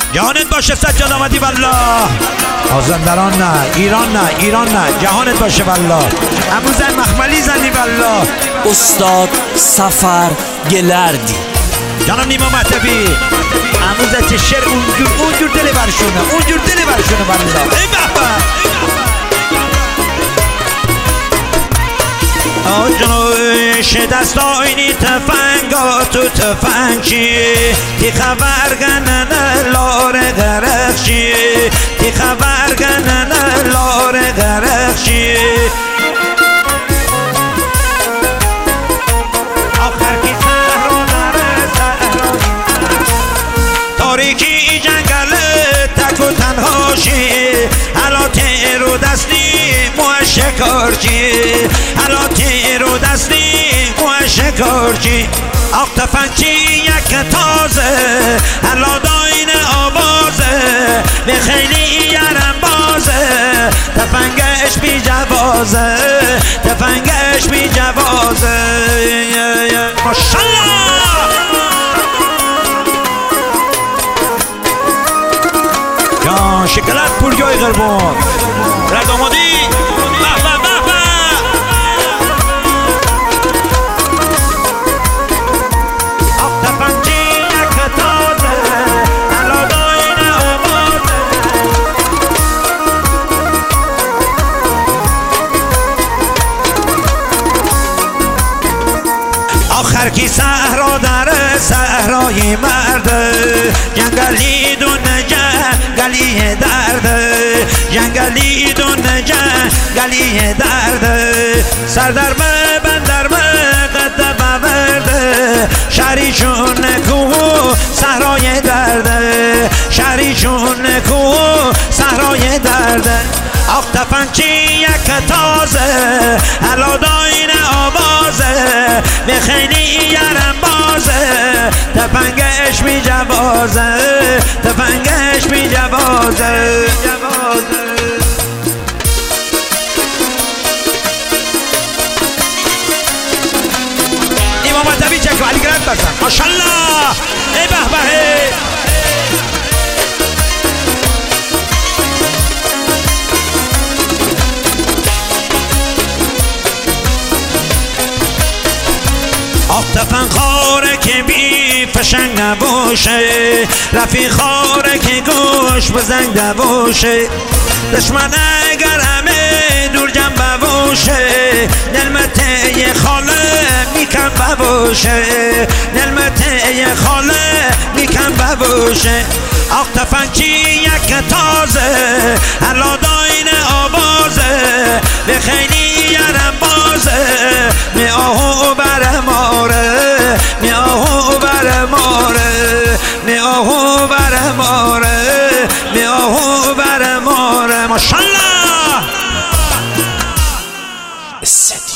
جهانت باشه سجاد آمدی والله. مازندران نه، ایران نه، ایران نه، جهانت باشه والله. امروز مخملی زنی والله. استاد سفر گلردی جانم نیما مهدوی امروز چه شعر اونجور دل برشونه، اونجور دل برشونه والله. ای بابا آجنوش دستاینی تفنگا تو تفنگی تی خبرگنن لار غرقشی تی خبرگنن لار غرقشی آخر کی سهرو داره سهرو تاریکی جنگل تک و تنهاشی حالا تیرو دستی شکارچی حالا تیرو دستی و شکارچی آق تفنگچی یک تازه حالا داین آوازه به خیلی یرم بازه تفنگش بی جوازه تفنگش بی جوازه ماشالله جان شکلات پورجای قربان رد آمادی آخر کی صحرا در صحرای مرد جنگلی دون جنگلی درد جنگلی دون جنگلی درد سردر بندر قد بورد شهریشون کو صحرای درد شهریشون کو صحرای درد آخ تفنگچی یک تازه حالا داین آوازه به خیلی یرم بازه تفنگش می جوازه تفنگش می جوازه نیما مهدوی چک و علی گرد بزن ماشالله ای به به تفن خاره که بی فشنگ نباشه رفیق خاره که گوش بزنگ نباشه دشمن اگر همه دور جنب باشه نلمته یه خاله میکن بباشه نلمته یه خاله میکن بباشه آق تفنگچی یک تازه حالا داین آوازه به خیلی یرم بازه می آهو بر ماره می آهو بر ماره می آهو بر ماره می آهو بر ماره ماشالله